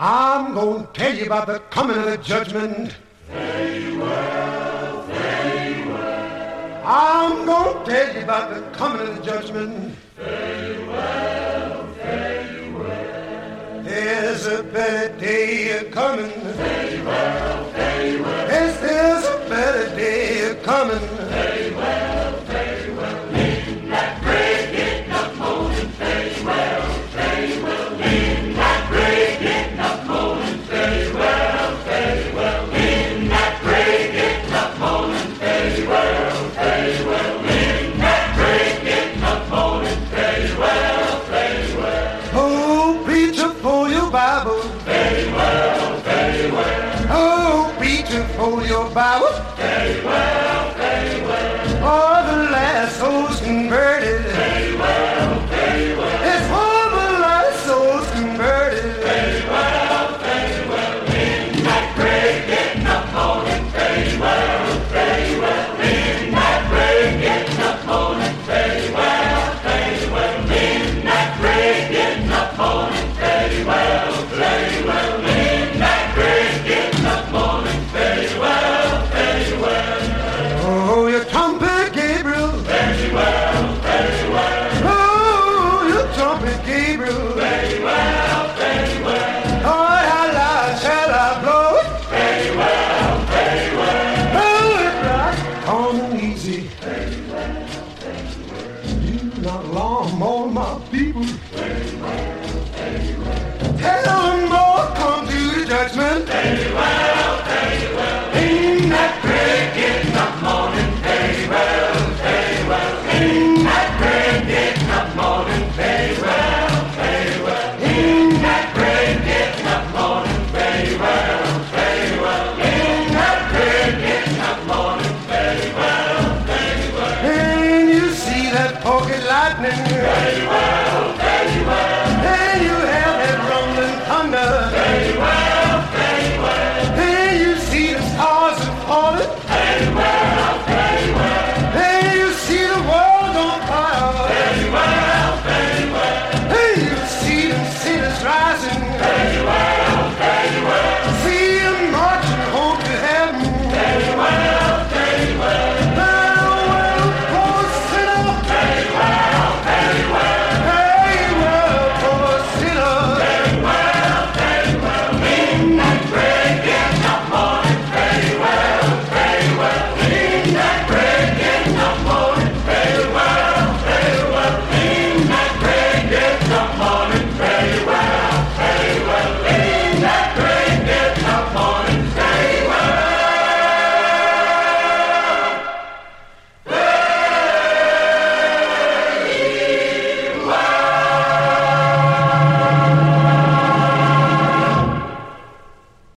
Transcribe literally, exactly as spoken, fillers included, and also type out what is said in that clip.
I'm gonna tell you about the coming of the judgment. Fare you well, fare you well. I'm gonna tell you about the coming of the judgment. Fare you well, fare you well. There's a better day coming. Fare you well, fare you well. Yes, there's a better day coming. Fare you well, fare you well. In that grave, getting up, moaning. Fare you well, fare you well. In that grave, getting up, moaning. Fare you well, fare you well. In that grave, getting up, moaning. Fare you well, fare you well. In that grave, getting up, moaning. Fare you well, fare you well. Oh, preacher, for your Bible. Fare you well, fare you well. Oh, preacher, for your Bible. Fare you well, fare you well. For the last souls converted. Fare you well.